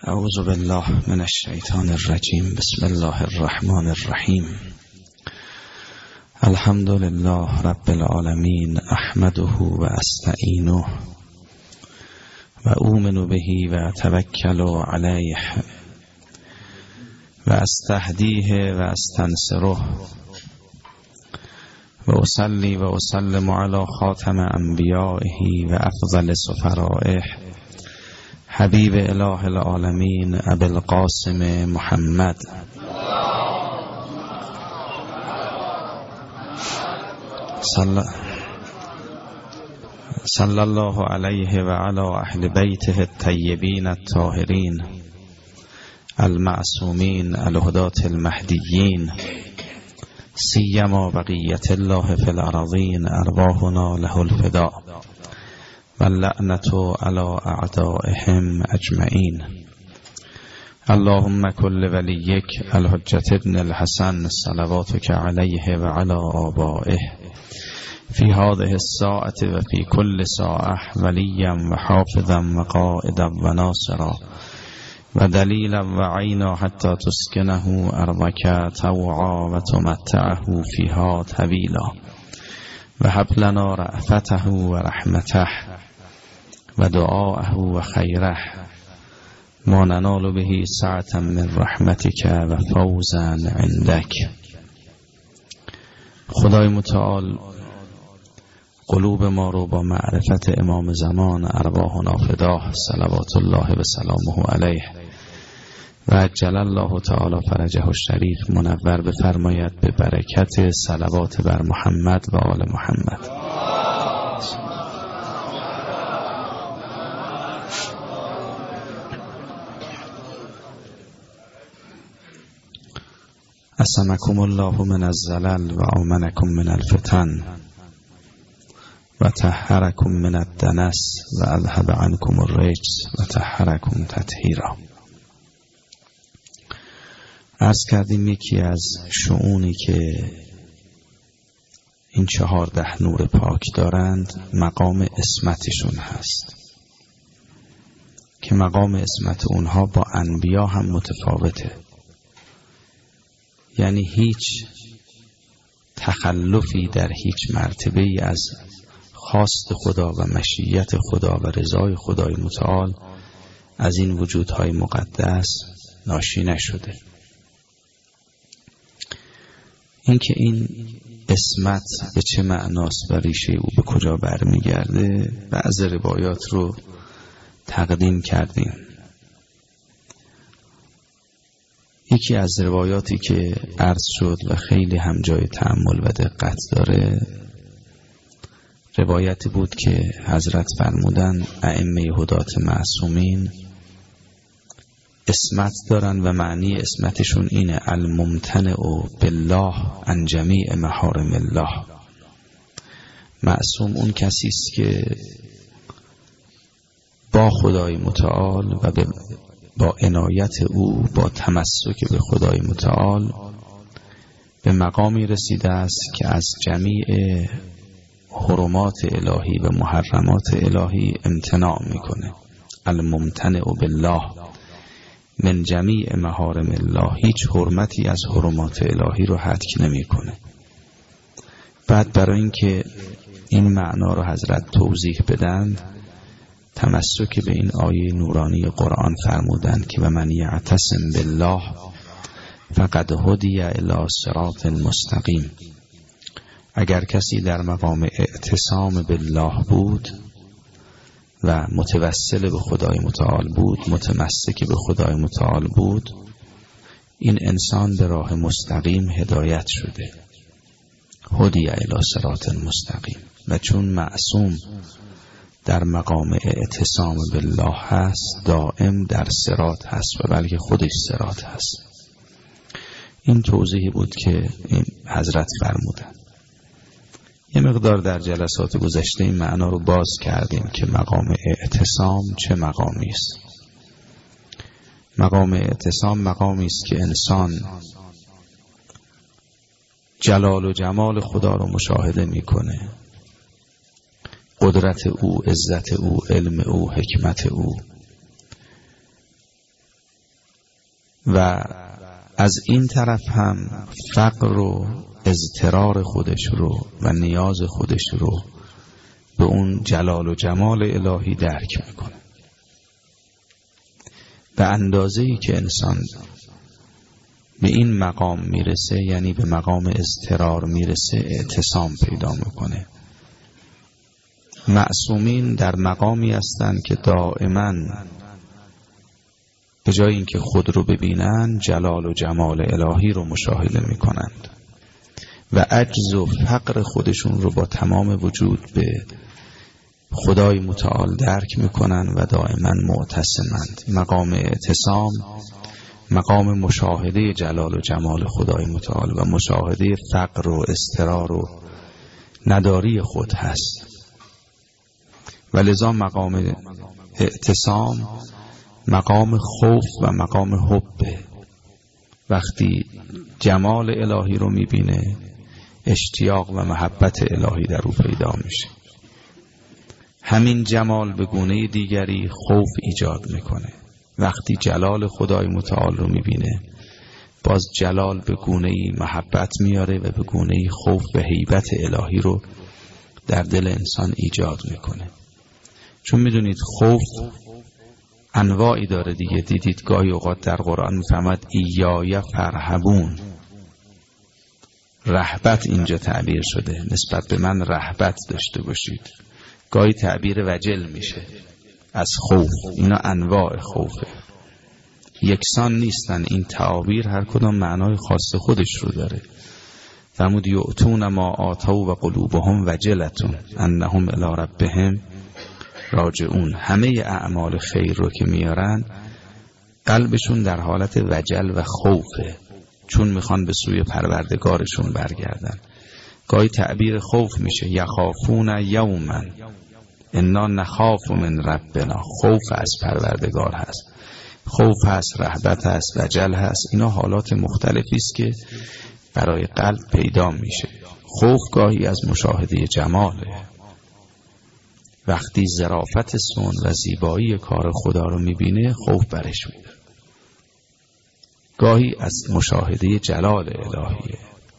اعوذ بالله من الشیطان الرجیم. بسم الله الرحمن الرحیم. الحمد لله رب العالمین، احمده و استعینه و اؤمن به و اتوکل علیه و استهدیه و استنصره و اصلی و اسلم علی خاتم انبیائه و افضل سفرائه حبیب اله العالمین ابی القاسم محمد صلی الله علیه و علی اهل بیته الطیبین الطاهرین المعصومین الهداة المهدیین، سیما بقیت الله فی الارضین، ارواحنا له الفداء واللعنة على اعدائهم اجمعین. اللهم كل وليك الحجة ابن الحسن صلواتك عليه وعلى آبائه في هذه الساعة وفي كل ساعة وليا وحافظا وقائدا وناصرا ودليلا وعينا حتى تسكنه أرضك طوعا وتمتعه فيها طويلا وهب لنا رأفته ورحمته ودعاءه وخيره ما ننال به سعة من رحمتك و فوزا عندك. خدای متعال قلوب ما رو با معرفت امام زمان ارواحنا فداه صلوات الله و سلامه علیه و عجل الله تعالی فرجه الشریف منور بفرماید به برکت صلوات بر محمد و آل محمد. عصمکم الله من الزلل و آمنکم من الفتن و طهرکم من الدنس و اذهب عنکم الرجس و طهرکم تطهیرا. عرض کردیم یکی از شؤونی که این 14 نور پاک دارند مقام عصمتشون هست که مقام عصمت اونها با انبیا هم متفاوته، یعنی هیچ تخلفی در هیچ مرتبه‌ای از خواست خدا و مشیت خدا و رضای خدای متعال از این وجودهای مقدس ناشی نشده. اینکه این عصمت به چه معناست و ریشه او به کجا برمیگرده بعض روایات رو تقدیم کردیم. یکی از روایاتی که عرض شد و خیلی هم جای تأمل و دقت داره روایتی بود که حضرت فرمودن ائمه هدات معصومین عصمت دارن و معنی عصمتشون اینه الممتنع بالله عن جمیع محارم الله. معصوم اون کسی است که با خدای متعال و با عنایت او با تمسک به خدای متعال به مقامی رسیده است که از جمیع حرمات الهی و محرمات الهی امتناع میکنه. الممتنع بالله من جمیع محارم الله، هیچ حرمتی از حرمات الهی رو حذف نمیکنه. بعد برای اینکه این معنا رو حضرت توضیح بدن تمسک به این آیه نورانی قرآن فرمودند که و من یعتصم بالله فقد هدی الی صراط مستقیم. اگر کسی در مقام اعتصام بالله بود و متوسل به خدای متعال بود، متمسک به خدای متعال بود، این انسان به راه مستقیم هدایت شده. هدی الی صراط مستقیم. و چون معصوم در مقام اعتصام بالله هست دائم در صراط هست و بلکه خودش صراط هست. این توضیحی بود که این حضرت فرمودن. یه مقدار در جلسات گذشته این معنا رو باز کردیم که مقام اعتصام چه مقامی است. مقام اعتصام مقامی است که انسان جلال و جمال خدا رو مشاهده میکنه، قدرت او، عزت او، علم او، حکمت او، و از این طرف هم فقر و اضطرار خودش رو و نیاز خودش رو به اون جلال و جمال الهی درک میکنه. به اندازه‌ای که انسان به این مقام میرسه، یعنی به مقام اضطرار میرسه، اعتصام پیدا میکنه. معصومین در مقامی هستند که دائما به جای اینکه خود رو ببینن جلال و جمال الهی رو مشاهده میکنند و عجز و فقر خودشون رو با تمام وجود به خدای متعال درک میکنن و دائما معتصمند. مقام اعتصام مقام مشاهده جلال و جمال خدای متعال و مشاهده فقر و اضطرار و نداری خود هست. و لذا مقام اعتصام مقام خوف و مقام حبه. وقتی جمال الهی رو میبینه اشتیاق و محبت الهی در او پیدا میشه. همین جمال به گونه دیگری خوف ایجاد میکنه. وقتی جلال خدای متعال رو میبینه باز جلال به گونه‌ای محبت میاره و به گونه‌ای خوف و هیبت الهی رو در دل انسان ایجاد میکنه. چون میدونید خوف انواعی داره دیگه. دیدید گاهی اوقات در قرآن میفهمد ایای فرهبون، رهبت اینجا تعبیر شده، نسبت به من رهبت داشته باشید. گاهی تعبیر وجل میشه از خوف. اینا انواع خوفه، یکسان نیستن. این تعابیر هر کدام معنای خاص خودش رو داره. فرمود یؤتون ما آتوا و قلوبهم وجلتون انهم الی ربهم راجعون. همه اعمال خیر رو که میارن قلبشون در حالت وجل و خوفه، چون میخوان به سوی پروردگارشون برگردن. گاهی تعبیر خوف میشه یخافون یوما انا نخاف من ربنا. خوف از پروردگار هست، خوف هست، رهبت هست، وجل هست. اینا حالات مختلفی است که برای قلب پیدا میشه. خوف گاهی از مشاهده جماله، وقتی ظرافت سون و زیبایی کار خدا رو میبینه خوف برش میده. گاهی از مشاهده جلال الهیه.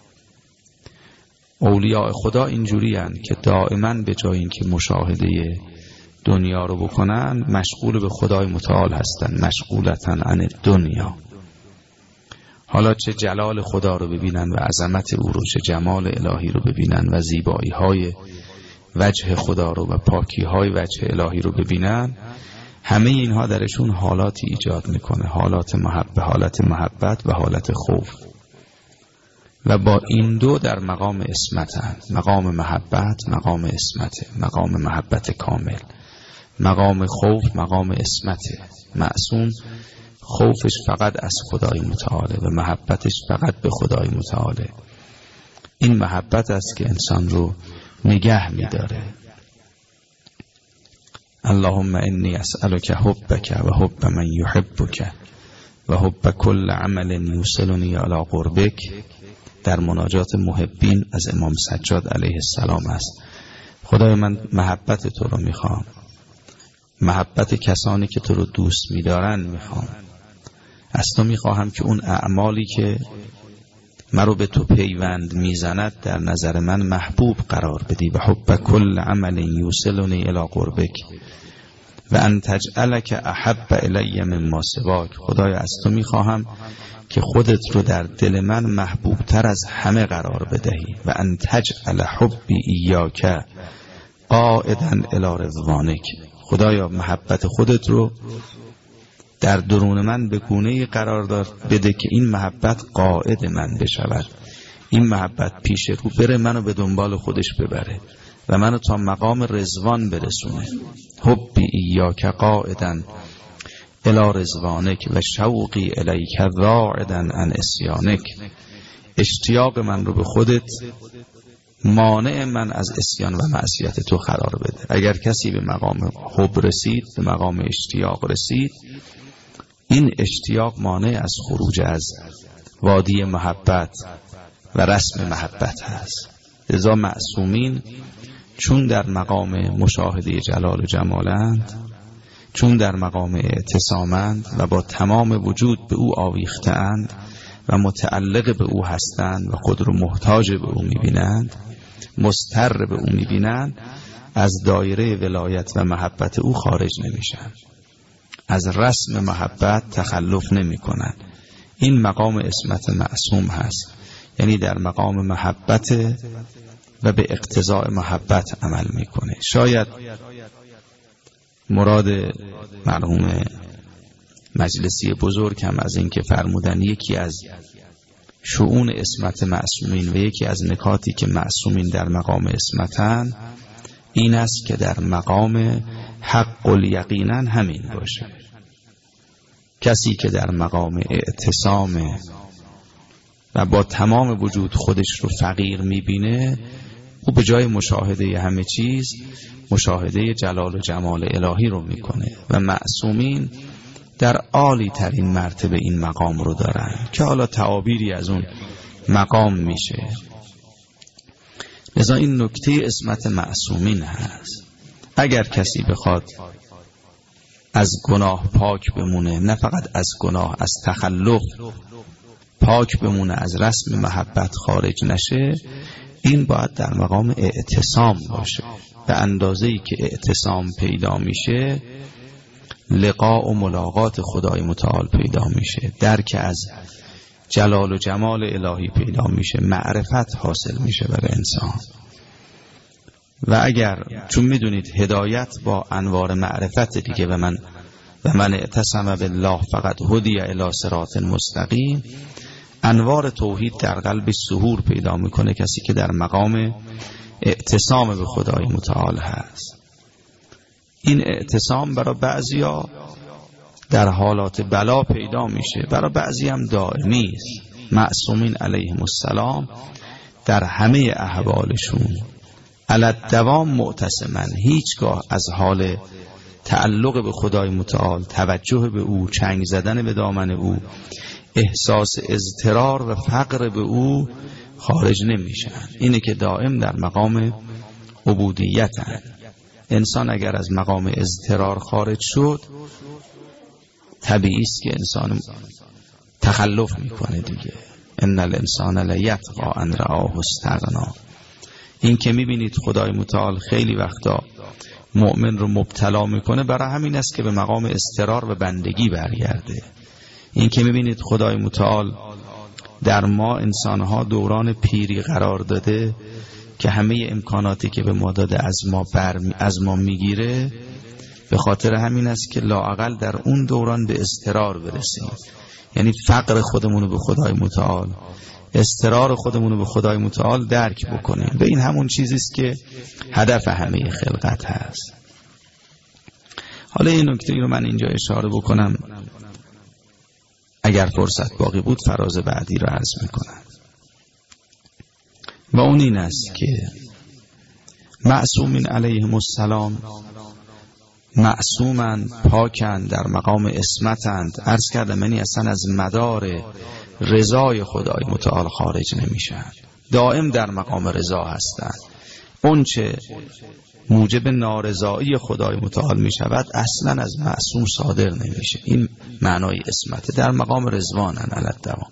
اولیاء خدا اینجوری هستند که دائما به جای اینکه مشاهده دنیا رو بکنن مشغول به خدای متعال هستن، مشغولتن عن دنیا. حالا چه جلال خدا رو ببینن و عظمت او رو، چه جمال الهی رو ببینن و زیبایی های وجه خدا رو و پاکی های وجه الهی رو ببینن، همه اینها درشون حالاتی ایجاد میکنه، حالات محبت و حالت خوف. و با این دو در مقام عصمت هستند. مقام محبت مقام عصمت، مقام محبت کامل. مقام خوف مقام عصمت. معصوم خوفش فقط از خدای متعاله و محبتش فقط به خدای متعاله. این محبت است که انسان رو نگه می‌داره. اللهم انی اسألک حبک و حب من یحبک و حب کل عمل یوصلنی الی قربک. در مناجات محبین از امام سجاد علیه السلام است. خدای من محبت تو رو میخوام، محبت کسانی که تو رو دوست میدارن میخوام. از تو میخواهم که اون اعمالی که مرا به تو پیوند میزند در نظر من محبوب قرار بدی. و حب کل عمل یوصلنی الی قربک و ان تجعلک احب الی مما سواک. خدایا از تو میخواهم که خودت رو در دل من محبوب تر از همه قرار بدهی. و ان تجعل حبی ایاک قائدا الی رضوانک. خدایا محبت خودت رو در درون من به گونه‌ای قرار بده که این محبت قائد من بشود، این محبت پیش رو بره، منو به دنبال خودش ببره و منو تا مقام رضوان برسونه. حبی ایاک قائدا الی رضوانک و شوقی الیک راعدا عن عصیانک. اشتیاق من رو به خودت مانع من از عصیان و معصیت تو قرار بده. اگر کسی به مقام حب رسید، به مقام اشتیاق رسید، این اشتیاق مانع از خروج از وادی محبت و رسم محبت هست. لذا معصومین چون در مقام مشاهده جلال و جمالند، چون در مقام اعتصامند و با تمام وجود به او آویختند و متعلق به او هستند و خود رو محتاج به او میبینند، مضطر به او میبینند، از دایره ولایت و محبت او خارج نمیشن، از رسم محبت تخلف نمی کنن. این مقام عصمت معصوم هست، یعنی در مقام محبت و به اقتضاء محبت عمل میکنه. شاید مراد مرحوم مجلسی بزرگ هم از این که فرمودن یکی از شؤون عصمت معصومین و یکی از نکاتی که معصومین در مقام عصمتن این است که در مقام حق الیقینا همین باشه. کسی که در مقام اعتصام و با تمام وجود خودش رو فقیر میبینه، او به جای مشاهده همه چیز مشاهده جلال و جمال الهی رو میکنه و معصومین در عالی ترین مرتبه این مقام رو دارن که حالا تعابیری از اون مقام میشه. لذا این نکته عصمت معصومین هست. اگر کسی بخواد از گناه پاک بمونه، نه فقط از گناه، از تخلف پاک بمونه، از رسم محبت خارج نشه، این باید در مقام اعتصام باشه. به اندازه‌ای که اعتصام پیدا میشه لقاء و ملاقات خدای متعال پیدا میشه، درک از جلال و جمال الهی پیدا میشه، معرفت حاصل میشه برای انسان. و اگر چون میدونید هدایت با انوار معرفت دیگه، و من اعتصم بالله فقط هدی الی صراط مستقیم، انوار توحید در قلبش ظهور پیدا میکنه کسی که در مقام اعتصام به خدای متعال هست. این اعتصام برای بعضیا در حالات بلا پیدا میشه، برای بعضی هم دائمی است. معصومین علیهم السلام در همه احوالشون علی الدوام معتصمن، هیچگاه از حال تعلق به خدای متعال، توجه به او، چنگ زدن به دامن او، احساس اضطرار و فقر به او خارج نمیشن. اینه که دائم در مقام عبودیتن. انسان اگر از مقام اضطرار خارج شد، طبیعی است که انسان تخلف میکنه دیگه. ان الانسان لیطغی ان رآه استغنا. این که میبینید خدای متعال خیلی وقتا مؤمن رو مبتلا میکنه، برای همین است که به مقام اضطرار و بندگی برگرده. این که میبینید خدای متعال در ما انسانها دوران پیری قرار داده که همه امکاناتی که به ما داده از ما میگیره، به خاطر همین است که لااقل در اون دوران به اضطرار برسیم. یعنی فقر خودمونو به خدای متعال، اضطرار خودمونو به خدای متعال درک بکنیم. و این همون چیزی است که هدف همه خلقت هست. حالا این نکته رو من اینجا اشاره بکنم، اگر فرصت باقی بود فراز بعدی رو عرض میکنم. و اون این است که معصومین علیهم السلام معصومند، پاکند، در مقام عصمتند. عرض کردم یعنی اصلا از مدار رضای خدای متعال خارج نمیشن، دائم در مقام رضا هستند. اون چه موجب نارضایی خدای متعال می شود اصلا از معصوم صادر نمیشه. این معنای عصمت، در مقام رضوانن علی الدوام.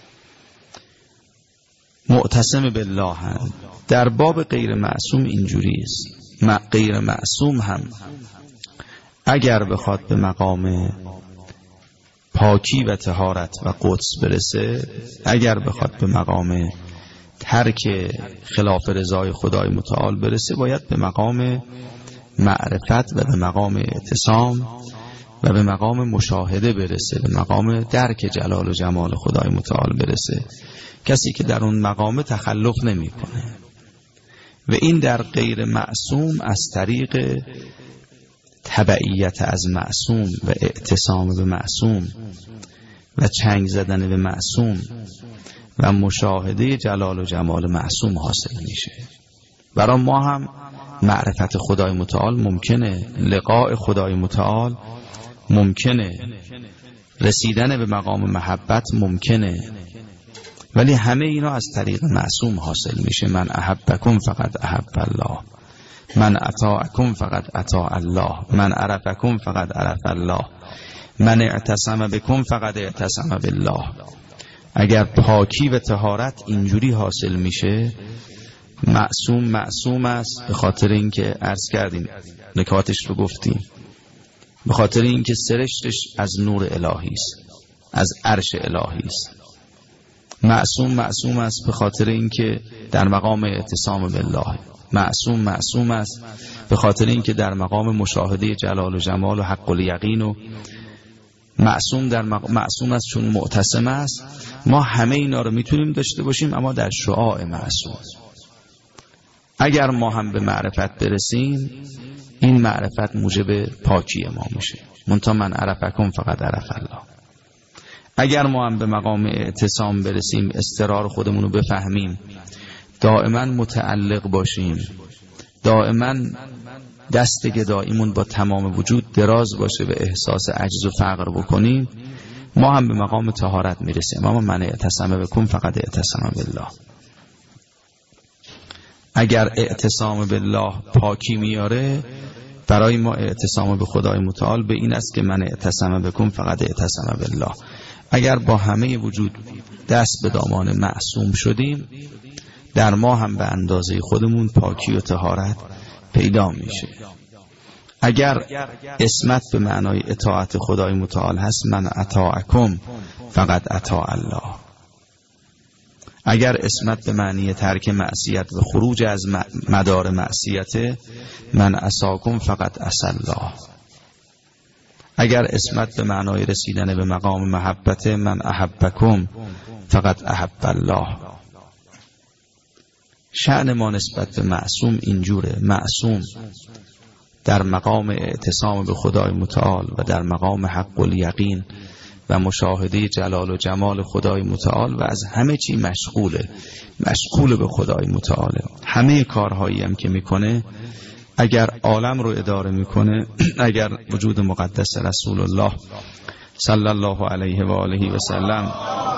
معتصم بالله هم. در باب غیر معصوم اینجوری است. غیر معصوم هم اگر بخواد به مقام پاکی و طهارت و قدس برسه، اگر بخواد به مقام ترک خلاف رضای خدای متعال برسه، باید به مقام معرفت و به مقام اعتصام و به مقام مشاهده برسه، به مقام درک جلال و جمال خدای متعال برسه. کسی که در اون مقام تخلف نمی کنه. و این در غیر معصوم از طریق تبعیت از معصوم و اعتصام به معصوم و چنگ زدن به معصوم و مشاهده جلال و جمال معصوم حاصل میشه. برای ما هم معرفت خدای متعال ممکنه، لقاء خدای متعال ممکنه، رسیدن به مقام محبت ممکنه، ولی همه اینا از طریق معصوم حاصل میشه. من احبکم فقط احب الله. من اطاعکم فقد اطاع الله، من عرفکم فقد عرف الله، من اعتصم بکم فقد اعتصم بالله. اگر پاکی و طهارت اینجوری حاصل میشه، معصوم است، به خاطر اینکه عرض کردیم نکاتش رو گفتیم، به خاطر اینکه سرشتش از نور الهی است، از عرش الهی است. معصوم است به خاطر اینکه در مقام اعتصام بالله. معصوم است به خاطر اینکه در مقام مشاهده جلال و جمال و حق الیقین. و معصوم است چون معتصم است. ما همه اینا رو میتونیم داشته باشیم، اما در شعاع معصوم. اگر ما هم به معرفت برسیم، این معرفت موجب پاکی ما میشه. منتها من عرفکم فقط عرف الله. اگر ما هم به مقام اعتصام برسیم، استقرار خودمون رو بفهمیم، دائما متعلق باشیم، دائما دست گداییمون با تمام وجود دراز باشه و احساس عجز و فقر بکنیم، ما هم به مقام طهارت میرسیم. اما من اعتصم بکم فقط اعتصم بالله. اگر اعتصام بالله پاکی میاره، برای ما اعتصام به خدای متعال به این است که من اعتصم بکم فقط اعتصم بالله. اگر با همه وجود دست به دامان معصوم شدیم، در ما هم به اندازه خودمون پاکی و طهارت پیدا میشه. اگر اسمت به معنای اطاعت خدای متعال هست، من اطاعکم فقط اطاع الله. اگر اسمت به معنی ترک معصیت و خروج از مدار معصیت، من عصاکم فقط عصی الله. اگر اسمت به معنای رسیدن به مقام محبت، من احبکم فقط احب الله. شأن ما نسبت به معصوم اینجوره. معصوم در مقام اعتصام به خدای متعال و در مقام حق الیقین و مشاهده جلال و جمال خدای متعال و از همه چی مشغول به خدای متعاله. همه کارهایی هم که میکنه، اگر عالم رو اداره میکنه، اگر وجود مقدس رسول الله صلی الله علیه و آله و سلم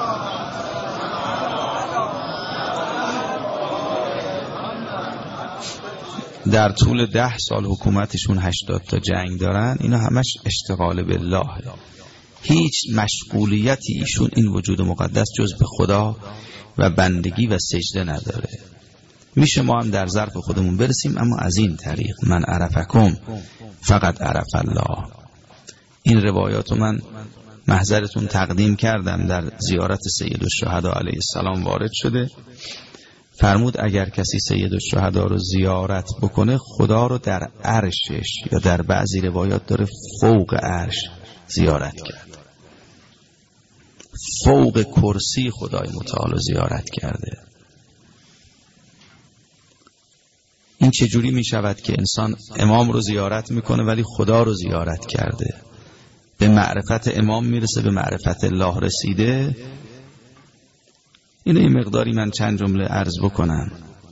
در طول 10 سال حکومتشون 80 تا جنگ دارن، اینا همش اشتغال بالله. هیچ مشغولیتی ایشون این وجود مقدس جز به خدا و بندگی و سجده نداره. میشه ما هم در ظرف خودمون برسیم، اما از این طریق من عرفکم فقط عرف الله. این روایاتو من محضرتون تقدیم کردم. در زیارت سید الشهدا علیه السلام وارد شده، فرمود اگر کسی سید الشهدا رو زیارت بکنه، خدا رو در عرشش، یا در بعضی روایات داره فوق عرش زیارت کرد، فوق کرسی خدای متعال رو زیارت کرده. این چجوری می شود که انسان امام رو زیارت میکنه ولی خدا رو زیارت کرده؟ به معرفت امام میرسه، به معرفت الله رسیده. این مقداری من چند جمله عرض بکنم.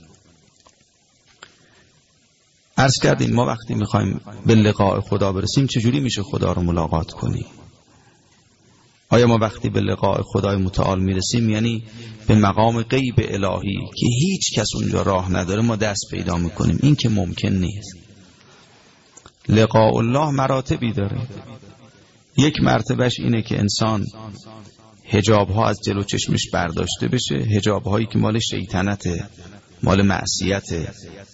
عرض کردیم ما وقتی میخوایم به لقاء خدا برسیم، چجوری میشه خدا رو ملاقات کنیم؟ آیا ما وقتی به لقاء خدای متعال میرسیم، یعنی به مقام غیب الهی که هیچ کس اونجا راه نداره، ما دست پیدا میکنیم؟ این که ممکن نیست. لقاء الله مراتبی داره. یک مرتبهش اینه که انسان حجاب ها از جلو چشمش برداشته بشه، حجاب هایی که مال شیطنته، مال معصیته،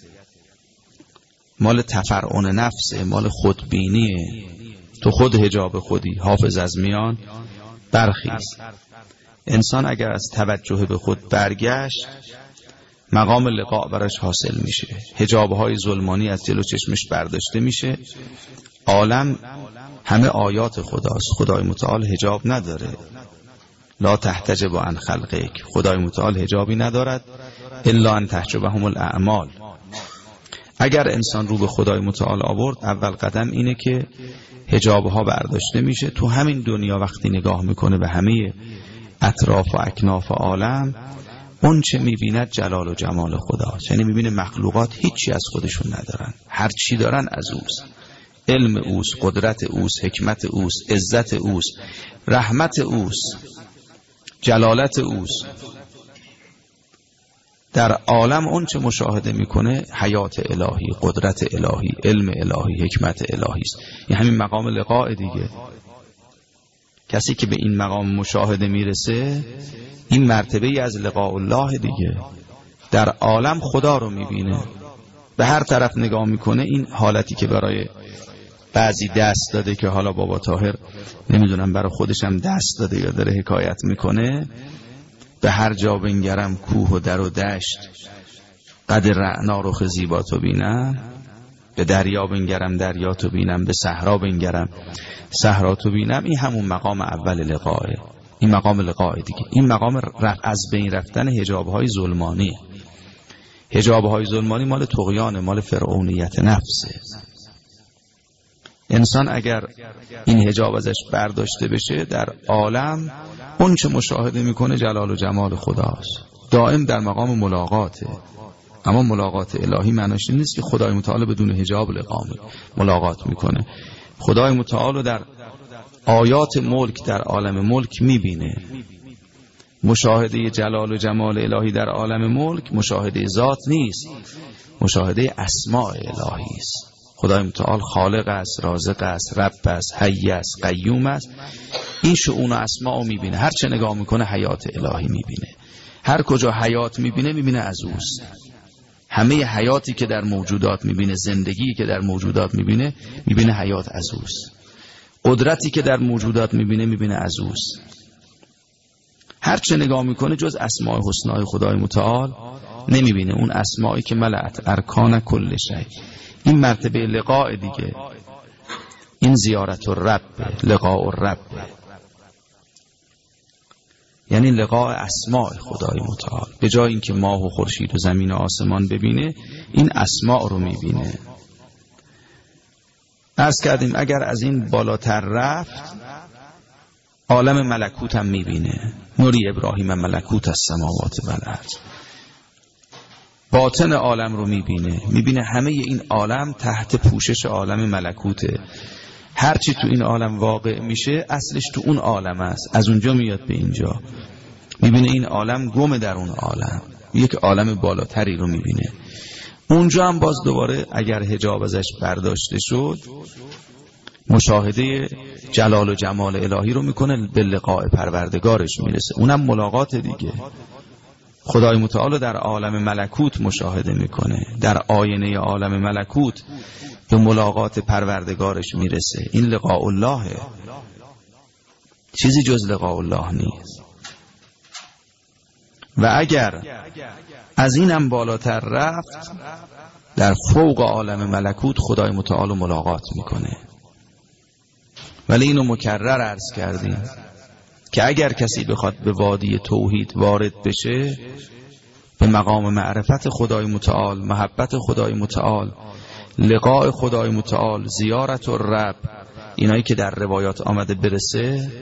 مال تفرعن نفسه، مال خودبینیه. تو خود حجاب خودی، حافظ از میان برخیز. انسان اگر از توجه به خود برگشت، مقام لقاء براش حاصل میشه. حجاب های ظلمانی از جلو چشمش برداشته میشه. عالم همه آیات خداست. خدای متعال حجاب نداره. لا تحتجب عن خلقک. خدای متعال حجابی ندارد الا ان تحجبهم الاعمال. اگر انسان رو به خدای متعال آورد، اول قدم اینه که حجابها برداشته میشه. تو همین دنیا وقتی نگاه میکنه به همه اطراف و اکناف عالم، اون چه میبیند جلال و جمال خداست. یعنی میبینه مخلوقات هیچی از خودشون ندارن، هر چی دارن از اوست. علم اوست، قدرت اوست، حکمت اوست، عزت اوست، رحمت اوست، جلالت اوست. در عالم اون چه مشاهده میکنه حیات الهی، قدرت الهی، علم الهی، حکمت الهی است. این همین مقام لقاء دیگه. کسی که به این مقام مشاهده میرسه این مرتبه ای از لقاء الله دیگه. در عالم خدا رو میبینه، به هر طرف نگاه میکنه. این حالتی که برای بعضی دست داده که حالا بابا طاهر نمیدونم برای خودش هم دست داده یا داره حکایت میکنه، به هر جا بنگرم کوه و در و دشت، قد رعنا رخ زیبا تو بینم. به دریا بنگرم دریا تو بینم، به صحرا بنگرم صحرا تو بینم. این همون مقام اول لقاه، این مقام لقاه دیگه. این مقام از بین رفتن حجاب‌های ظلمانی. حجاب‌های ظلمانی مال طغیان، مال فرعونیت نفسه. انسان اگر این حجاب ازش برداشته بشه در عالم اون چه مشاهده میکنه جلال و جمال خداست. دائم در مقام ملاقاته. اما ملاقات الهی معناش این نیست که خدای متعال بدون حجاب لقا ملاقات میکنه. خدای متعال رو در آیات ملک در عالم ملک میبینه. مشاهده جلال و جمال الهی در عالم ملک مشاهده ذات نیست، مشاهده اسماء الهی است. خدای متعال خالق است، رازق است، رب است، حی است، قیوم است. این شؤون و اسماء رو میبینه. هر چه نگاه میکنه حیات الهی میبینه. هر کجا حیات میبینه از اوست. همه حیاتی که در موجودات میبینه، زندگی که در موجودات میبینه حیات از اوست. قدرتی که در موجودات میبینه از اوست. هر چه نگاه میکنه جز اسماء حسنای خدای متعال نمیبینه. اون اسمائی که ملأت ارکان کل شیء. این مرتبه لقاء دیگه. این زیارت الرب، لقاء الرب، یعنی لقاء اسماء خدای متعال. به جای اینکه ماه و خورشید و زمین و آسمان ببینه، این اسماء رو میبینه. عرض کردیم اگر از این بالاتر رفت عالم ملکوت هم میبینه. نوری ابراهیم ملکوت السماوات و الارض. باطن عالم رو میبینه همه این عالم تحت پوشش عالم ملکوته. هرچی تو این عالم واقع میشه اصلش تو اون عالم است، از اونجا میاد به اینجا. میبینه این عالم گم در اون عالم، یک عالم بالاتری رو میبینه. اونجا هم باز دوباره اگر حجاب ازش برداشته شد مشاهده جلال و جمال الهی رو میکنه، به لقاء پروردگارش میرسه. اونم ملاقات دیگه. خدای متعال در عالم ملکوت مشاهده میکنه، در آینه عالم ملکوت به ملاقات پروردگارش میرسه. این لقاء الله، چیزی جز لقاء الله نیست. و اگر از اینم بالاتر رفت در فوق عالم ملکوت خدای متعال ملاقات میکنه. ولی اینو مکرر عرض کردیم که اگر کسی بخواد به وادی توحید وارد بشه، به مقام معرفت خدای متعال، محبت خدای متعال، لقاء خدای متعال، زیارت الرب، اینایی که در روایات آمده برسه،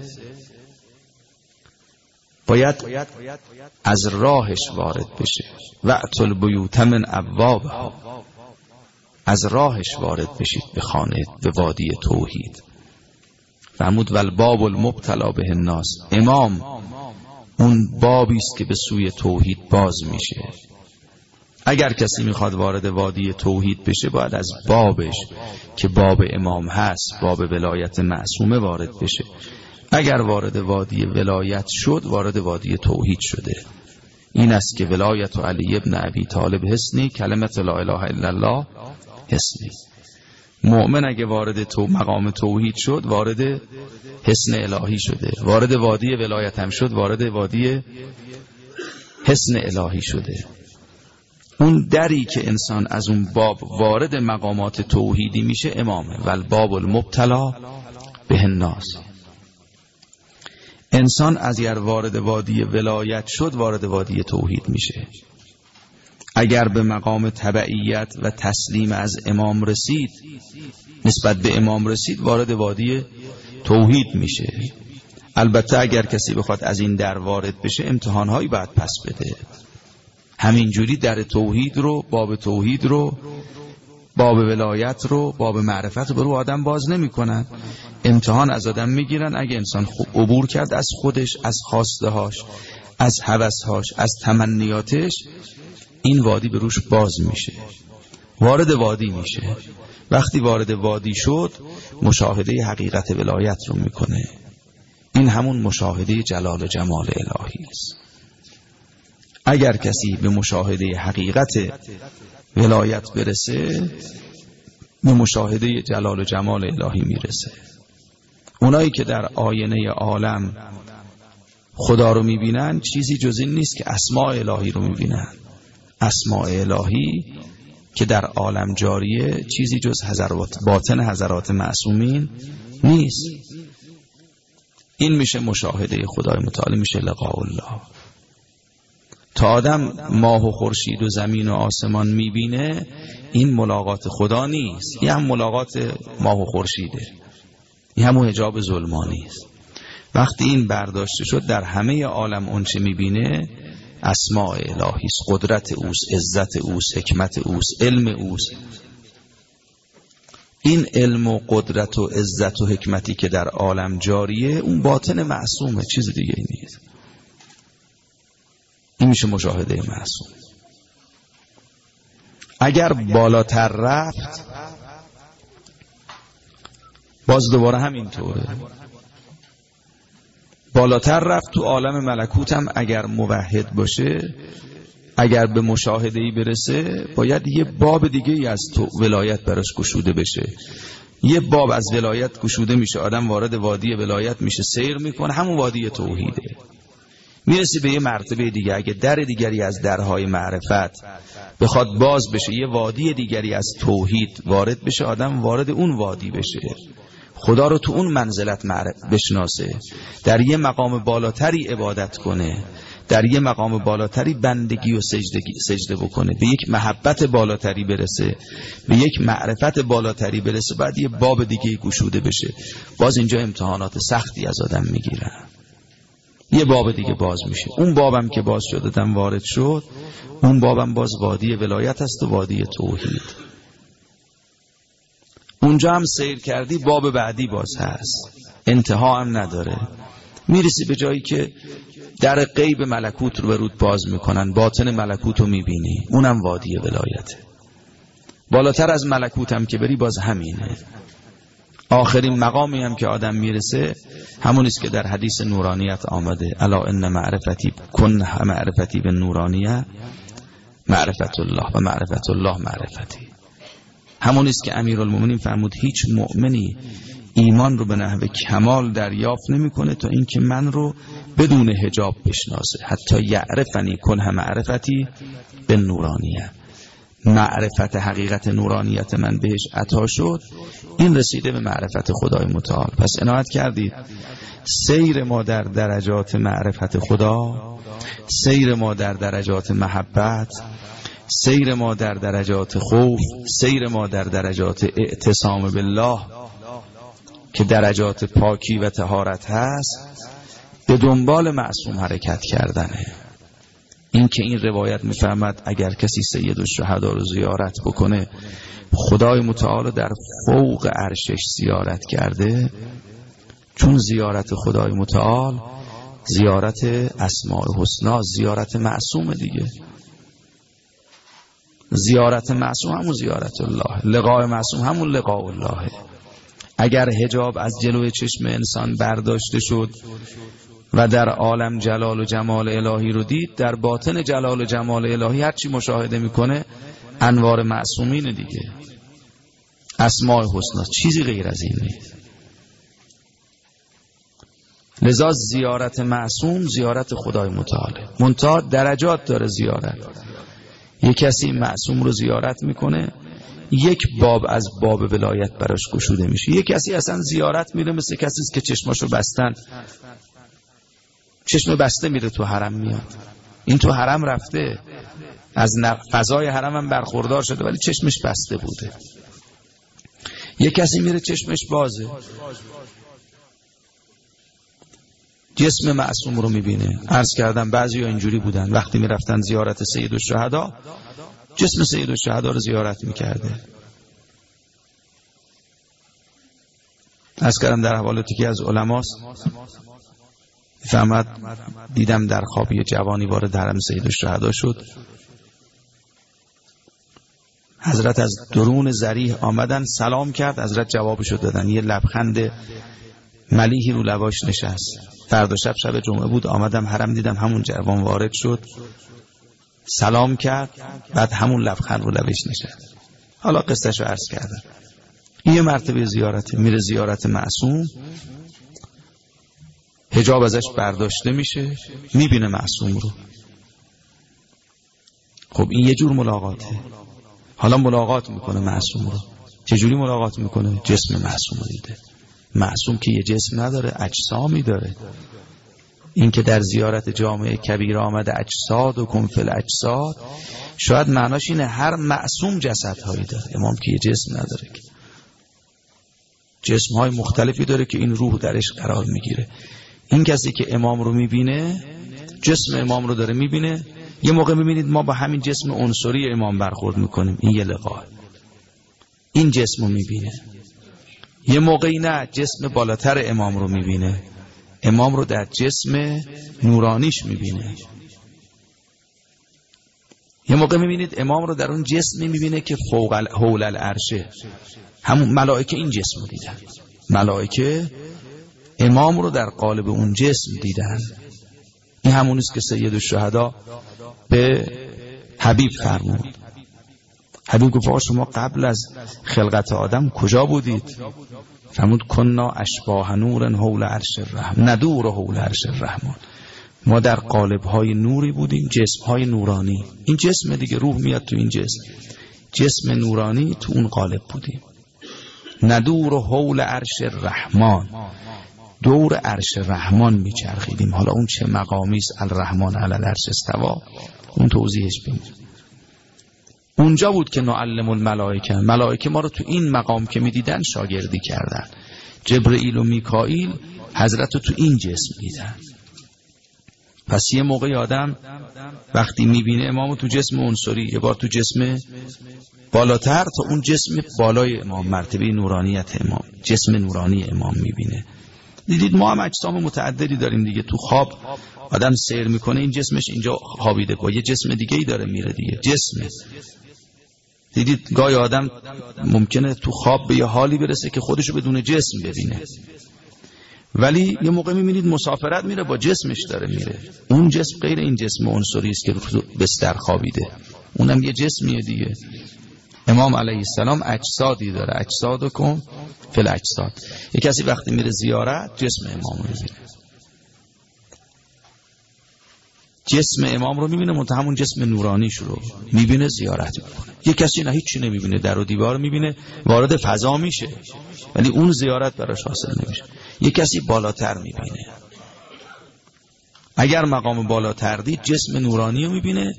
باید از راهش وارد بشه. وأتوا البیوت من ابوابها، از راهش وارد بشید به خانه، به وادی توحید. فرمود والباب المبتلا به الناس. امام اون بابی است که به سوی توحید باز میشه. اگر کسی میخواد وارد وادی توحید بشه باید از بابش که باب امام هست، باب ولایت معصومه، وارد بشه. اگر وارد وادی ولایت شد وارد وادی توحید شده. این است که ولایت علی ابن ابی طالب حسنی، کلمت لا اله الا الله حسنی. مؤمن اگه وارد مقام توحید شد وارد حسن الهی شده، وارد وادی ولایت هم شد وارد وادی حسن الهی شده. اون دری که انسان از اون باب وارد مقامات توحیدی میشه امامه. والباب المبتلا به الناس. انسان از یر وارد وادی ولایت شد وارد وادی توحید میشه. اگر به مقام تبعیت و تسلیم از امام رسید، نسبت به امام رسید، وارد وادی توحید میشه. البته اگر کسی بخواد از این در وارد بشه امتحانهایی باید پس بده. همینجوری در توحید رو، باب توحید رو، باب ولایت رو، باب معرفت رو آدم باز نمی کنن. امتحان از آدم میگیرن. اگه انسان عبور کرد از خودش، از خواسته هاش، از هوس هاش، از تمنیاتش، این وادی به روش باز میشه، وارد وادی میشه. وقتی وارد وادی شد مشاهده حقیقت ولایت رو میکنه. این همون مشاهده جلال و جمال الهی است. اگر کسی به مشاهده حقیقت ولایت برسه به مشاهده جلال و جمال الهی میرسه. اونایی که در آینه عالم خدا رو میبینن چیزی جز این نیست که اسماء الهی رو میبینن. اسماء الهی که در عالم جاریه چیزی جز باطن حضرات معصومین نیست. این میشه مشاهده خدای متعال، میشه لقاء الله. تا آدم ماه و خورشید و زمین و آسمان میبینه این ملاقات خدا نیست، این هم ملاقات ماه و خورشیده، این همون حجاب ظلمانی است. وقتی این برداشته شد در همه عالم اون چه میبینه اسماء الهی است، قدرت اوست، عزت اوست، حکمت اوست، علم اوست. این علم و قدرت و عزت و حکمتی که در عالم جاریه اون باطن معصومه، چیز دیگه نیست. این میشه مشاهده معصوم. اگر بالاتر رفت باز دوباره همینطوره. بالاتر رفت تو عالم ملکوت هم اگر موحد باشه، اگر به مشاهده‌ای برسه باید یه باب دیگه ای از تو ولایت براش گشوده بشه. یه باب از ولایت گشوده میشه، آدم وارد وادی ولایت میشه، سیر میکنه، همون وادی توحیده. میرسی به یه مرتبه دیگه. اگه در دیگری از درهای معرفت بخواد باز بشه، یه وادی دیگری از توحید وارد بشه، آدم وارد اون وادی بشه، خدا رو تو اون منزلت بشناسه، در یه مقام بالاتری عبادت کنه، در یه مقام بالاتری بندگی و سجده بکنه، به یک محبت بالاتری برسه، به یک معرفت بالاتری برسه، بعد یه باب دیگه گشوده بشه. باز اینجا امتحانات سختی از آدم میگیرن، یه باب دیگه باز میشه. اون بابم که باز شد آدم وارد شد، اون بابم باز وادی ولایت است و وادی توحید. اونجا هم سیر کردی باب بعدی باز هست، انتها هم نداره. میرسی به جایی که در غیب ملکوت رو به رود باز میکنن، باطن ملکوت رو میبینی، اونم وادی ولایته. بالاتر از ملکوت هم که بری باز همینه. آخرین مقامی هم که آدم میرسه همونیست که در حدیث نورانیت آمده، الا ان معرفتی کن معرفتی به نورانیه معرفت الله و معرفت الله معرفتی. همونیست که امیرالمومنین فرمود هیچ مؤمنی ایمان رو به نحو کمال دریافت نمیکنه تا اینکه من رو بدون حجاب بشناسه. حتی یعرفنی کنه معرفتی به نورانیه. معرفت حقیقت نورانیت من بهش عطا شد، این رسیده به معرفت خدای متعال. پس عنایت کردید سیر ما در درجات معرفت خدا، سیر ما در درجات محبت، سیر ما در درجات خوف، سیر ما در درجات اعتصام بالله که درجات پاکی و طهارت هست، به دنبال معصوم حرکت کردنه. این که این روایت میفهمد اگر کسی سید الشهدا رو زیارت بکنه خدای متعال در فوق عرشش زیارت کرده، چون زیارت خدای متعال زیارت اسماء الحسنا، زیارت معصوم دیگه. زیارت معصوم همون زیارت الله، لقاء معصوم همون لقاء الله. اگر حجاب از جلوی چشم انسان برداشته شد و در عالم جلال و جمال الهی رو دید، در باطن جلال و جمال الهی هرچی مشاهده میکنه انوار معصومین دیگه، اسماء حسنا، چیزی غیر از این نیست. لذا زیارت معصوم زیارت خدای متعاله. منتها درجات داره زیارت. یک کسی معصوم رو زیارت میکنه، یک باب از باب ولایت براش گشوده میشه. یک کسی اصلا زیارت میره مثل کسی که چشماشو بستن، چشم بسته میره تو حرم میاد. این تو حرم رفته، از فضای حرم هم برخوردار شده ولی چشمش بسته بوده. یک کسی میره چشمش بازه، جسم معصوم رو میبینه. عرض کردم بعضی ها اینجوری بودن، وقتی میرفتن زیارت سید الشهدا جسم سید الشهدا رو زیارت میکرده. عرض کردم در حوالاتی که از علماست فهمد، دیدم در خواب یه جوانی وارد حرم سید الشهدا شد، حضرت از درون ذریح آمدن، سلام کرد، حضرت جوابشو دادن. یه لبخند ملیحی رو لباش نشست. فردا شب جمعه بود، آمدم حرم دیدم همون جوان وارد شد، سلام کرد، بعد همون لبخند رو لبش نشست. حالا قصهشو عرض کردم. این یه مرتبه زیارته، میره زیارت معصوم، حجاب ازش برداشته میشه، میبینه معصوم رو. خب این یه جور ملاقاته. حالا ملاقات میکنه معصوم رو. چجوری ملاقات میکنه؟ جسم معصوم رو دیده. معصوم که یه جسم نداره، اجسامی داره. این که در زیارت جامع کبیر آمده اجساد و کن فی الاجساد، شاید معناش اینه هر معصوم جسدهایی داره. امام که یه جسم نداره، که جسمهای مختلفی داره که این روح درش قرار میگیره. این کسی که امام رو میبینه، جسم امام رو داره میبینه. یه موقع میبینید ما با همین جسم عنصری امام برخورد میکنیم، این یه لقاء. این جسم رو میبینه. یه موقعی نه، جسم بالاتر امام رو میبینه، امام رو در جسم نورانیش میبینه. یه موقع میبینید امام رو در اون جسمی میبینه که فوق حول العرشه. همون ملائکه این جسم رو دیدن، ملائکه امام رو در قالب اون جسم دیدن. این همونیست که سید الشهدا به حبیب فرمود. حبیب گفت شما قبل از خلقت آدم کجا بودید؟ فرمود کنا اشباح نور حول عرش الرحمن ندور حول عرش الرحمن. ما در قالب‌های نوری بودیم، جسم‌های نورانی. این جسم دیگه، روح میاد تو این جسم نورانی تو اون قالب بودیم. ندور حول عرش الرحمن، دور عرش رحمان میچرخیدیم. حالا اون چه مقامی است، الرحمن علی العرش استوا، اون توضیحش ببینیم. اونجا بود که نعلم الملائکه، ملائکه ما رو تو این مقام که میدیدن شاگردی کردن. جبرئیل و میکائیل حضرت رو تو این جسم دیدن. پس یه موقع آدم وقتی میبینه امامو تو جسم عنصری، یه بار تو جسم بالاتر تا اون جسم بالای امام، مرتبه نورانیت امام، جسم نورانی امام میبینه. دیدید ما هم اجسام متعددی داریم دیگه. تو خواب آدم سیر میکنه، این جسمش اینجا خوابیده، با یه جسم دیگه ای داره میره دیگه. جسم دیدید گاهی آدم ممکنه تو خواب به یه حالی برسه که خودشو بدون جسم ببینه، ولی یه موقع میبینید مسافرت میره با جسمش داره میره. اون جسم غیر این جسم عنصری است که رو بستر خوابیده، اونم یه جسمیه دیگه. امام علیه السلام اجسادی داره، اجسادکم فی الاجساد. یک کسی وقتی میره زیارت جسم امام رو میبینه، جسم امام رو میبینه، منتها همون جسم نورانیش رو میبینه، زیارت میکنه. یک کسی نه هیچی نمیبینه، در و دیوار میبینه، وارد فضا میشه، ولی اون زیارت براش حاصل نمیشه. یک کسی بالاتر میبینه، اگر مقام بالاتر دید جسم نورانی رو میبینه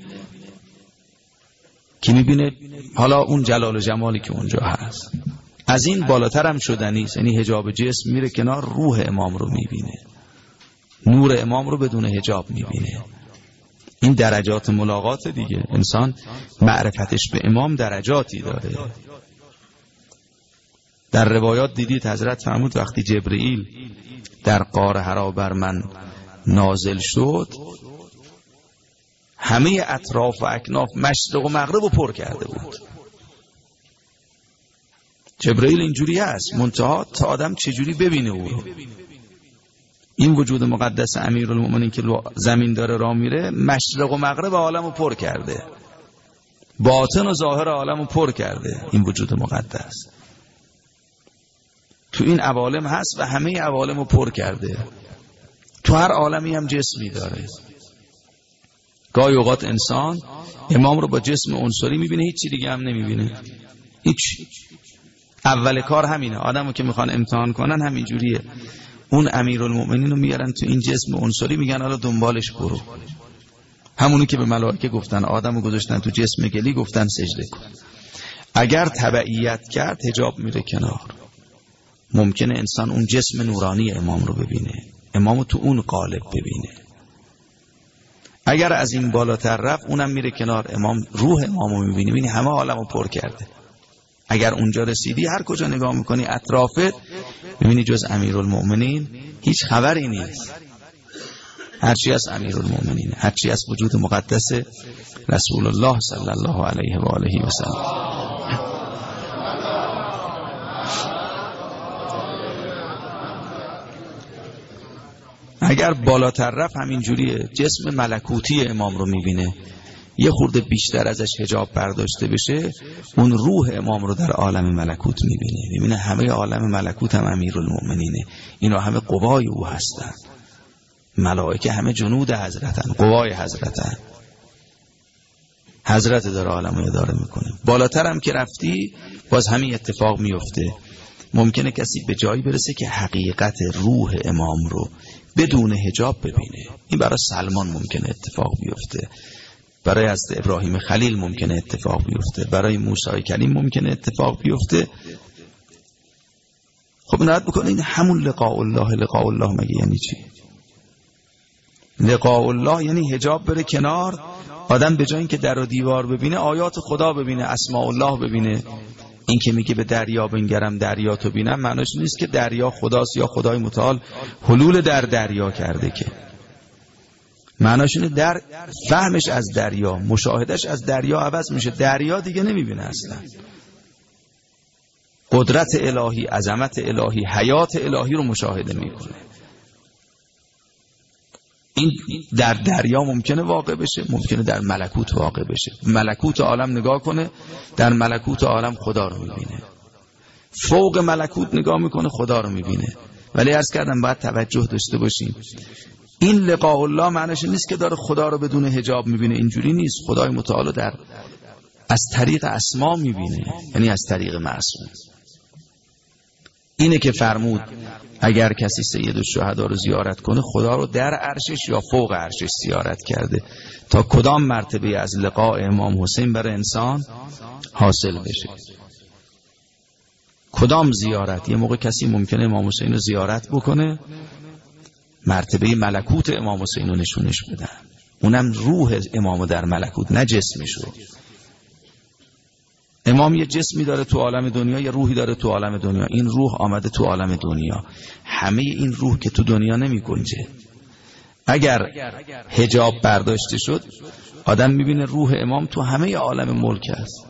که میبینه حالا اون جلال و جمالی که اونجا هست. از این بالاتر هم شدنی است، یعنی حجاب جسم میره کنار، روح امام رو میبینه، نور امام رو بدون حجاب میبینه. این درجات ملاقات دیگه. انسان معرفتش به امام درجاتی داره. در روایات دیدید حضرت فرمود وقتی جبرئیل در غار حرا بر من نازل شد، همه اطراف و اکناف مشرق و مغرب رو پر کرده بود. جبرئیل اینجوری هست، منتها تا آدم چجوری ببینه او رو. این وجود مقدس امیرالمومنین که زمین داره راه میره، مشرق و مغرب عالم رو پر کرده، باطن و ظاهر عالم رو پر کرده. این وجود مقدس تو این عوالم هست و همه عوالم رو پر کرده. تو هر عالمی هم جسمی داره. گاهی اوقات انسان امام رو با جسم عنصری میبینه، هیچی دیگه هم نمیبینه. هیچ. اول کار همینه. آدمو که میخوان امتحان کنن همینجوریه. اون امیرالمومنین رو میارن تو این جسم عنصری، میگن حالا دنبالش برو. همونی که به ملائکه گفتن آدمو گذاشتن تو جسم گلی، گفتن سجده کن. اگر تبعیت کرد حجاب میره کنار. ممکنه انسان اون جسم نورانی امام رو ببینه، امامو تو اون قالب ببینه. اگر از این بالاتر رفت اونم میره کنار، امام روح امامو میبینی، ببینی همه عالمو پر کرده. اگر اونجا رسیدی هر کجا نگاه میکنی اطرافت میبینی جز امیرالمومنین هیچ خبری نیست. هرچی از امیرالمومنین، هرچی از وجود مقدس رسول الله صلی الله علیه و آله و سلم. اگر بالاتر رفت همینجوریه، جسم ملکوتی امام رو میبینه، یه خورده بیشتر ازش حجاب برداشته بشه اون روح امام رو در عالم ملکوت میبینه همه عالم ملکوت هم امیرالمؤمنینه، اینا همه قوای او هستن، ملائکه همه جنود حضرتن، قوای حضرتن، حضرت داره عالم رو اداره میکنه. بالاتر هم که رفتی باز همین اتفاق میفته. ممکنه کسی به جایی برسه که حقیقت روح امام رو بدون حجاب ببینه، این برای سلمان ممکنه اتفاق بیفته، برای حضرت ابراهیم خلیل ممکنه اتفاق بیفته، برای موسی کلیم ممکنه اتفاق بیفته. خب نهایت بکنه این همون لقاء الله مگه یعنی چی؟ لقاء الله یعنی حجاب بره کنار، آدم به جای اینکه در و دیوار ببینه آیات خدا ببینه، اسماء الله ببینه. این که میگه به دریا بنگرم دریا تو بینم معناش نیست که دریا خداست یا خدای متعال حلول در دریا کرده، که معناش اینه در فهمش از دریا، مشاهدش از دریا عوض میشه، دریا دیگه نمیبینه اصلا. قدرت الهی، عظمت الهی، حیات الهی رو مشاهده میکنه. این در دریا ممکنه واقع بشه، ممکنه در ملکوت واقع بشه. ملکوت عالم نگاه کنه، در ملکوت عالم خدا رو میبینه، فوق ملکوت نگاه میکنه خدا رو میبینه. ولی عرض کردم باید توجه داشته باشیم، این لقاء الله معنیش نیست که داره خدا رو بدون حجاب میبینه، اینجوری نیست. خدای متعال در از طریق اسما میبینه، یعنی از طریق معصوم. اینه که فرمود اگر کسی سید الشهدا رو زیارت کنه خدا رو در عرشش یا فوق عرشش زیارت کرده. تا کدام مرتبه از لقاء امام حسین برای انسان حاصل بشه، کدام زیارت. یه موقع کسی ممکنه امام حسین رو زیارت بکنه، مرتبه ملکوت امام حسین رو نشونش بدن، اونم روح امامو در ملکوت نه جسمشو. امام یه جسمی داره تو عالم دنیا، یه روحی داره تو عالم دنیا، این روح آمده تو عالم دنیا. همه این روح که تو دنیا نمی گنجه. اگر حجاب برداشته شد آدم میبینه روح امام تو همه عالم ملک است.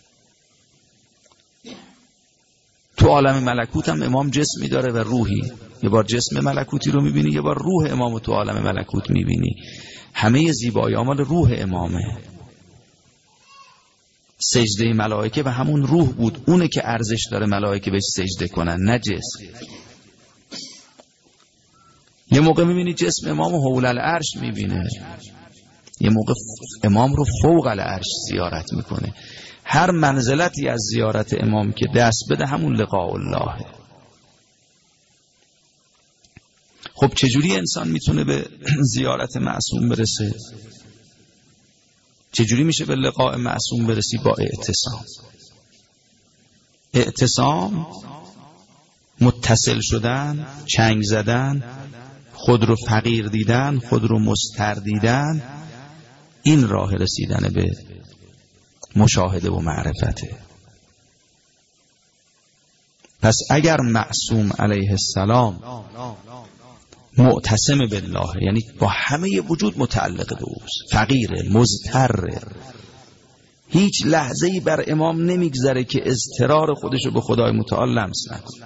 تو عالم ملکوت هم امام جسمی داره و روحی، یه بار جسم ملکوتی رو میبینی، یه بار روح امام تو عالم ملکوت میبینی. همه زیبایی مال روح امامه. سجده ملائکه به همون روح بود، اونه که ارزش داره ملائکه بهش سجده کنن، نه جسم. یه موقع میبینی جسم امام حول العرش میبینه، یه موقع امام رو فوق العرش زیارت میکنه. هر منزلتی از زیارت امام که دست بده همون لقاء الله. خب چجوری انسان میتونه به زیارت معصوم برسه؟ چجوری میشه به لقاء معصوم برسی؟ با اعتصام. اعتصام، متصل شدن، چنگ زدن، خود رو فقیر دیدن، خود رو مضطر دیدن، این راه رسیدن به مشاهده و معرفته. پس اگر معصوم علیه السلام معتصم بالله، یعنی با همه وجود متعلق به اوست، فقیر، مضطر، هیچ لحظه‌ای بر امام نمیگذره که اضطرار خودشو به خدای متعال لمس نکنه،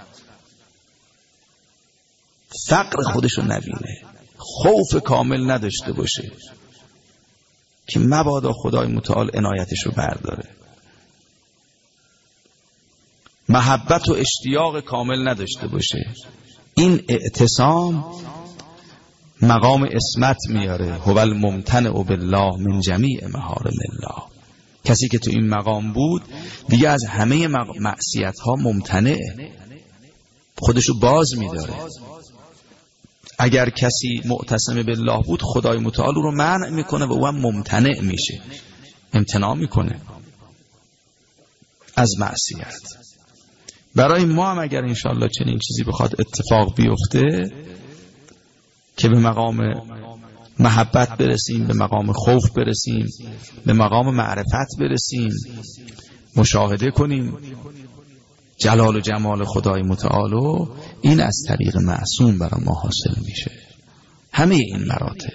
فقر خودشو نبینه، خوف کامل نداشته باشه که مبادا خدای متعال عنایتشو برداره، محبت و اشتیاق کامل نداشته باشه. این اعتصام مقام اسمت میاره. هو الممتنع بالله من جمیع محارم الله. کسی که تو این مقام بود دیگه از همه معصیت ها ممتنعه، خودشو باز میداره. اگر کسی معتصم بالله بود خدای متعال رو منع میکنه و او هم ممتنع میشه، امتناع میکنه از معصیت. برای ما هم اگر انشاءالله چنین چیزی بخواد اتفاق بیفته که به مقام محبت برسیم، به مقام خوف برسیم، به مقام معرفت برسیم، مشاهده کنیم جلال و جمال خدای متعال، این از طریق معصوم برای ما حاصل میشه. همه این مراتب.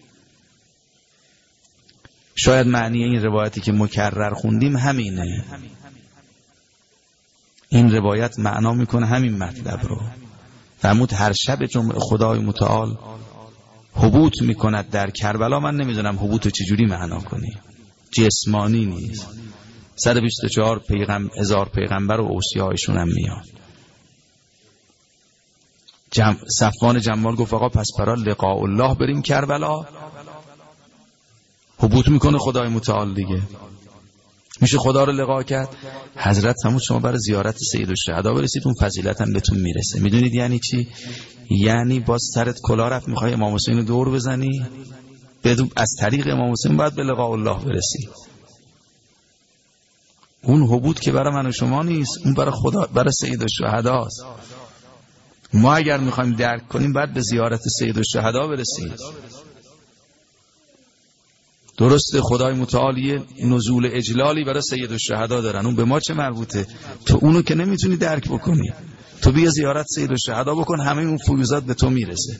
شاید معنی این روایتی که مکرر خوندیم همینه. این روایت معنا میکنه همین مطلب رو. فرمود هر شب جمعه خدای متعال حبوط میکند در کربلا، من نمیدونم حبوط چجوری معنا کنی، جسمانی نیست. 124 هزار پیغمبر و اوصیایشون هم میان. صفوان جمال گفت آقا پس برای لقاء الله بریم کربلا. حبوط میکنه خدای متعال دیگه، میشه خدا رو لقا کرد. حضرت همون شما برای زیارت سید الشهدا برسید، اون فضیلت هم بهتون میرسه. میدونید یعنی چی؟ یعنی باز سرت کلا رفت میخوای امام حسین رو دور بزنی، از طریق امام حسین باید به لقاء الله برسی. اون حبوط که برای من و شما نیست، اون برای خدا، برای سید الشهداست. ما اگر میخوایم درک کنیم باید به زیارت سید الشهدا برسیم. درسته خدای متعالی نزول اجلالی برای سید الشهدا دارن، اون به ما چه مربوطه؟ تو اونو که نمیتونی درک بکنی، تو بیا زیارت سید الشهدا بکن، همه اون فیوزات به تو میرسه.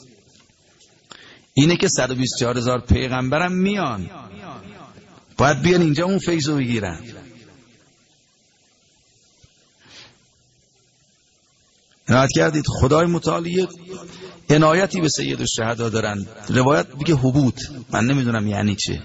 اینه که 124 هزار پیغمبرم میان، باید بیان اینجا اون فیضو بگیرن. عنایت کردید خدای متعالی عنایتی به سید الشهدا دارن. روایت میگه حبوط، من نمیدونم یعنی چه.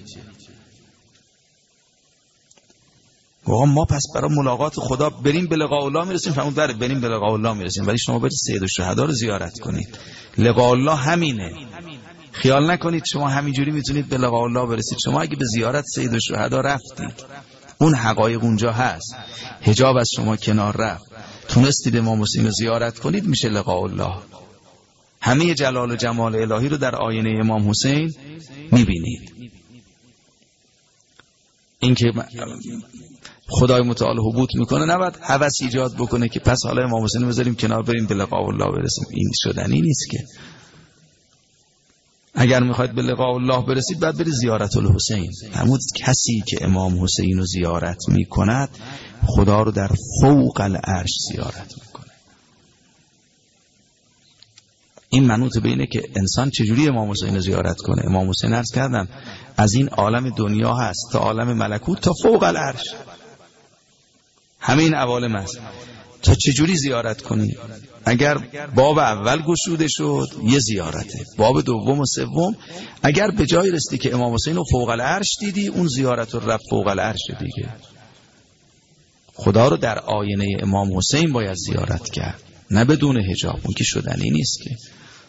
ما پس برای ملاقات خدا بریم به لقاء الله میرسیم، فهمون داره بریم به لقاء الله میرسیم، ولی شما برید سید الشهدا رو زیارت کنید. لقاء الله همینه. خیال نکنید شما همینجوری میتونید به لقاء الله برسید. شما اگه به زیارت سید الشهدا رفتید، اون حقایق اونجا هست، حجاب از شما کنار رفت، تونستید امام حسین رو زیارت کنید، میشه لقاء الله. همه جلال و جمال الهی رو در آینه امام حسین میبینید. این که خدای متعال حبوط میکنه نباید هوس ایجاد بکنه که پس حالا امام حسین رو بذاریم کنار بریم به لقاء الله برسیم. این شدنی نیست که. اگر میخواید به لقاء الله برسید باید برید زیارت الحسین. همون کسی که امام حسین رو زیارت میکند خدا رو در فوق العرش زیارت میکنه. این منوط به اینه که انسان چجوری امام حسین رو زیارت کنه. امام حسین عرض کردم از این عالم دنیا هست تا عالم ملکوت تا فوق العرش، همه این عوالم هست. تا چجوری زیارت کنی؟ اگر باب اول گشوده شد یه زیارته، باب دوم و سوم اگر به جای رسیدی که امام حسین رو فوق العرش دیدی، اون زیارت رو رفت فوق العرش دیگه. خدا رو در آینه امام حسین باید زیارت کرد، نه بدون حجاب. اون که شدنی نیست که.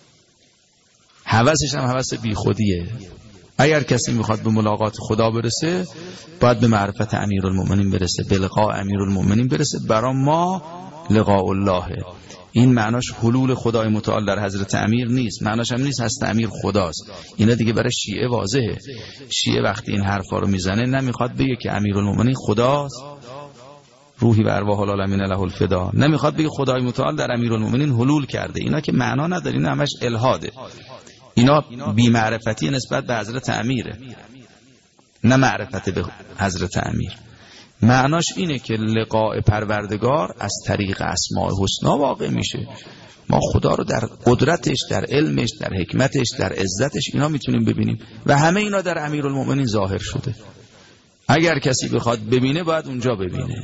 هوسش هم هوس بی خودیه. اگر کسی میخواد به ملاقات خدا برسه باید به معرفت امیرالمومنین برسه، به لقاء امیرالمومنین برسه. برای ما لقاء الله. این معناش حلول خدای متعال در حضرت امیر نیست، معناش هم نیست هست امیر خداست. اینا دیگه برای شیعه واضحه. شیعه وقتی این حرفا رو میزنه نمیخواد بگه که امیرالمومنین خداست، روحی و ارواح العالمین له الفدا، نمیخواد بگه خدای متعال در امیرالمومنین حلول کرده. اینا که معنا نداره، اینا همش الحاده. اینا بی معرفتی نسبت به حضرت امیره، نه معرفت به حضرت امیر. معناش اینه که لقاء پروردگار از طریق اسماء حسنا واقع میشه. ما خدا رو در قدرتش، در علمش، در حکمتش، در عزتش اینا میتونیم ببینیم و همه اینا در امیرالمومنین ظاهر شده. اگر کسی بخواد ببینه باید اونجا ببینه.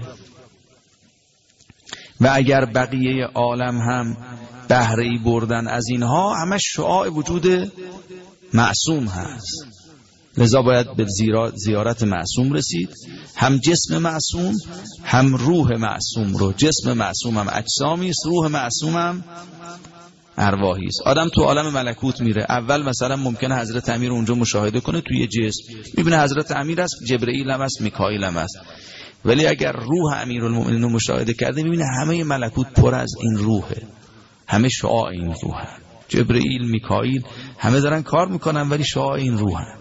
و اگر بقیه عالم هم بهره‌ای بردن از اینها، همه شعاع وجود معصوم هست. لذا باید به زیارت معصوم رسید. هم جسم معصوم هم روح معصوم رو. جسم معصوم هم اجسامی است، روح معصوم هم ارواحی است. آدم تو عالم ملکوت میره، اول مثلا ممکنه حضرت امیر اونجا مشاهده کنه توی جسم، میبینه حضرت امیر است، جبرئیل هم است، میکائیل هم است. ولی اگر روح امیرالمومنین رو مشاهده کرده میبینه همه ملکوت پر از این روحه، همه شعاع این روحه. جبرئیل، میکائیل همه دارن کار میکنن ولی شعاع این روحه.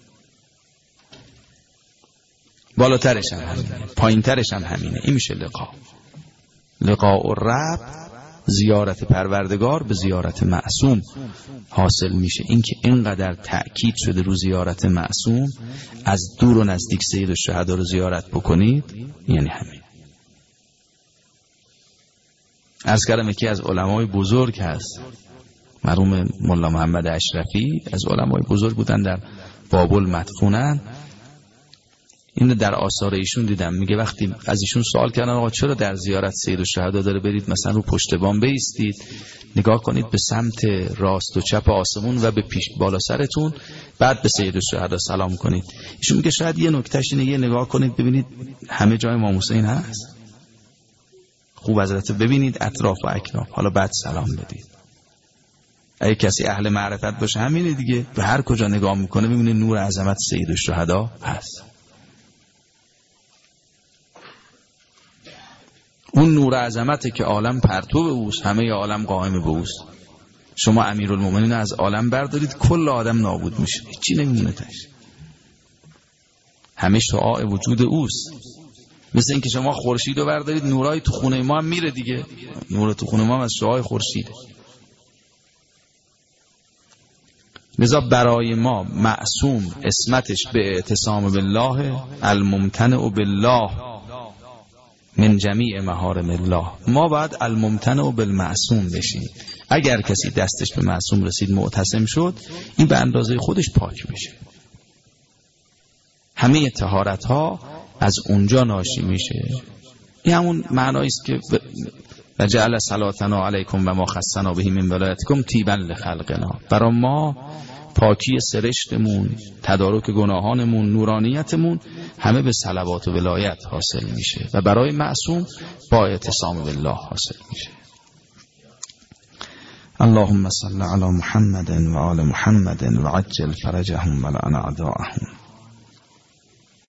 بالاترش هم همینه، پایینترش هم همینه. این میشه لقاء الرب، زیارت پروردگار به زیارت معصوم حاصل میشه. این که اینقدر تأکید شده رو زیارت معصوم، از دور و نزدیک سید الشهدا رو زیارت بکنید، یعنی همین. عرض کردم یکی از علمای بزرگ هست، مرحوم ملا محمد اشرفی، از علمای بزرگ بودن، در بابل مدفونن. اینو در آثار ایشون دیدم. میگه وقتی از ایشون سوال کردن آقا چرا در زیارت سید الشهدا داره برید مثلا رو پشت بام بایستید، نگاه کنید به سمت راست و چپ آسمون و به پیش بالا سرتون، بعد به سید الشهدا سلام کنید. ایشون میگه شاید یه نکتهش اینه، یه نگاه کنید ببینید همه جای امام حسین هست، خوب حضرت ببینید اطراف و اکناف، حالا بعد سلام بدید. اگه کسی اهل معرفت باشه همینه دیگه، به هر کجا نگاه میکنه ببینه نور عظمت سید الشهدا هست. اون نور عظمته که عالم پرتو اوست، همه عالم قائم به اوست. شما امیرالمومنین از عالم بردارید کل آدم نابود میشه، هیچی نمیمونه تاش، همه شعاع وجود اوست. مثل اینکه شما خورشید رو بردارید، نورای تو خونه ما هم میره دیگه، نور تو خونه ما هم از شعاع خورشیده. لذا برای ما معصوم اسمتش به اعتصام بالله، الممتنع بالله من جمیع محارم الله. ما باید الممتنع بالمعصوم بشیم. اگر کسی دستش به معصوم رسید معتصم شد، این به اندازه خودش پاک بشه. همه طهارت ها از اونجا ناشی میشه. این همون معنایی است که و جعل صلاتنا علیکم و ما خصنا به من ولایتکم طیبا لخلقنا. برای ما پاکی سرشتمون، تدارک گناهانمون، نورانیتمون همه به صلوات و ولایت حاصل میشه و برای معصوم با اعتصام بالله حاصل میشه. اللهم صل علی محمد و آل محمد و عجل فرجهم و لعن اعداءهم.